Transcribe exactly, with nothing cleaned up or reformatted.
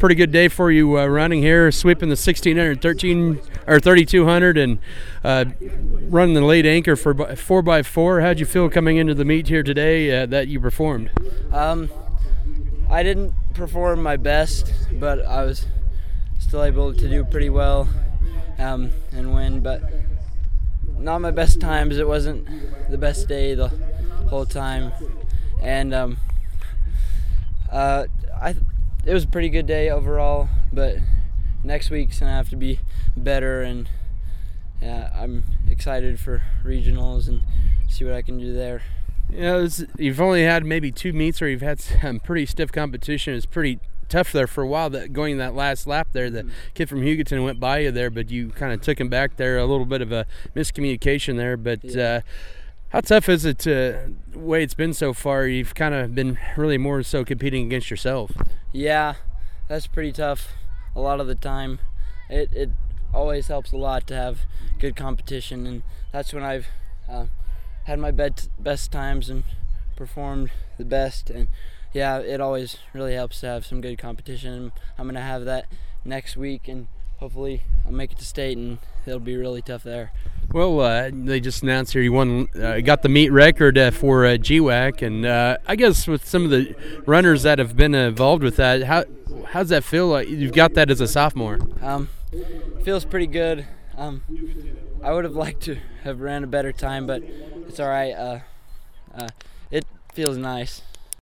pretty good day for you uh, running here, sweeping the sixteen hundred, thirteen or thirty-two hundred, and uh, running the late anchor for four by four. How'd you feel coming into the meet here today uh, that you performed? Um, I didn't perform my best, but I was still able to do pretty well um, and win. But not my best times. It wasn't the best day the whole time, and um, uh, I. It was a pretty good day overall, but next week's gonna have to be better, and yeah, I'm excited for regionals and see what I can do there. You know, it's, you've only had maybe two meets where you've had some pretty stiff competition. It's pretty tough there for a while. That going that last lap there, the kid from Hugoton went by you there, but you kind of took him back there. A little bit of a miscommunication there, but. Yeah. Uh, How tough is it to the way it's been so far? You've kind of been really more so competing against yourself. Yeah, that's pretty tough a lot of the time. It it always helps a lot to have good competition, and that's when I've uh, had my bet- best times and performed the best. And yeah, it always really helps to have some good competition. And I'm going to have that next week, and hopefully I'll make it to state, and it'll be really tough there. Well, uh, they just announced here you won, uh, got the meet record uh, for uh, G WAC, and uh, I guess with some of the runners that have been involved with that, how how does that feel like you've got that as a sophomore? Um, feels pretty good. Um, I would have liked to have ran a better time, but it's all right. Uh, uh, it feels nice.